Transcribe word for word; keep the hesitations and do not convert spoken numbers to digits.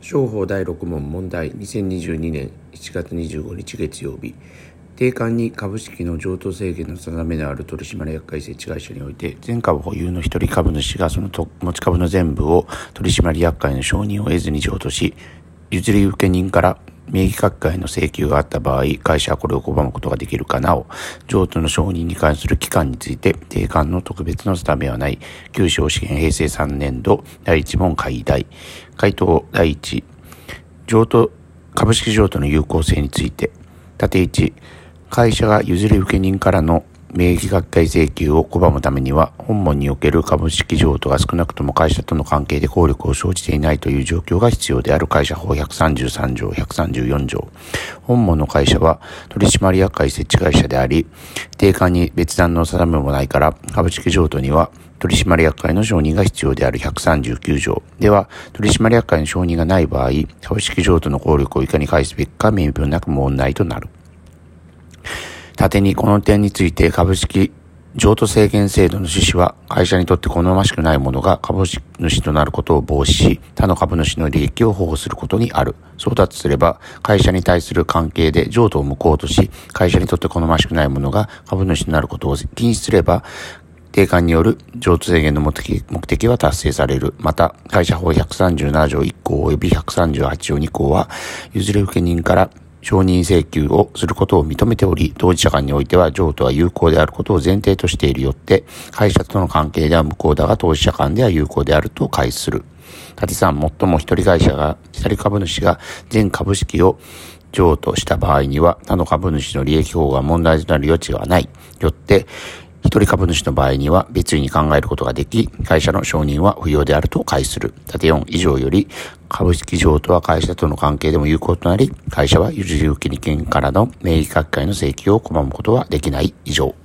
商法だいろく問問題にせんにじゅうにねんしちがつにじゅうごにち月曜日、定款に株式の譲渡制限の定めのある取締役会設置会社において、全株保有の一人株主がその持ち株の全部を取締役会の承認を得ずに譲渡し、譲り受け人から名義書き換えの請求があった場合、会社はこれを拒むことができるか。なお、譲渡の承認に関する期間について定款の特別の定めはない。旧証試験平成さんねん度だいいち問解題。回答だいいち、譲渡株式譲渡の有効性について。縦いち、会社が譲り受け人からの名義書き換え請求を拒むためには、本文における株式譲渡が少なくとも会社との関係で効力を生じていないという状況が必要である。会社法ひゃくさんじゅうさん条、ひゃくさんじゅうよん条。本文の会社は取締役会設置会社であり、定款に別段の定めもないから、株式譲渡には取締役会の承認が必要である。ひゃくさんじゅうきゅう条。では、取締役会の承認がない場合、株式譲渡の効力をいかに返すべきか明文なく問題となる。縦にこの点について株式譲渡制限制度の趣旨は、会社にとって好ましくないものが株主となることを防止し、他の株主の利益を保護することにある。そうだとすれば、会社に対する関係で譲渡を無効とし、会社にとって好ましくないものが株主となることを禁止すれば、定款による譲渡制限の目的、目的は達成される。また、会社法ひゃくさんじゅうなな条いっ項及びひゃくさんじゅうはち条に項は、譲り受け人から承認請求をすることを認めており、当事者間においては譲渡は有効であることを前提としているよって、会社との関係では無効だが当事者間では有効であると解する。縦さん、最も一人会社が、一人株主が全株式を譲渡した場合には、他の株主の利益保護が問題となる余地はない。よって、一人株主の場合には別に考えることができ、会社の承認は不要であると解する。縦よん、以上より、株式譲渡は会社との関係でも有効となり、会社は譲り受け人からの名義書き換えの請求を拒むことはできない。以上。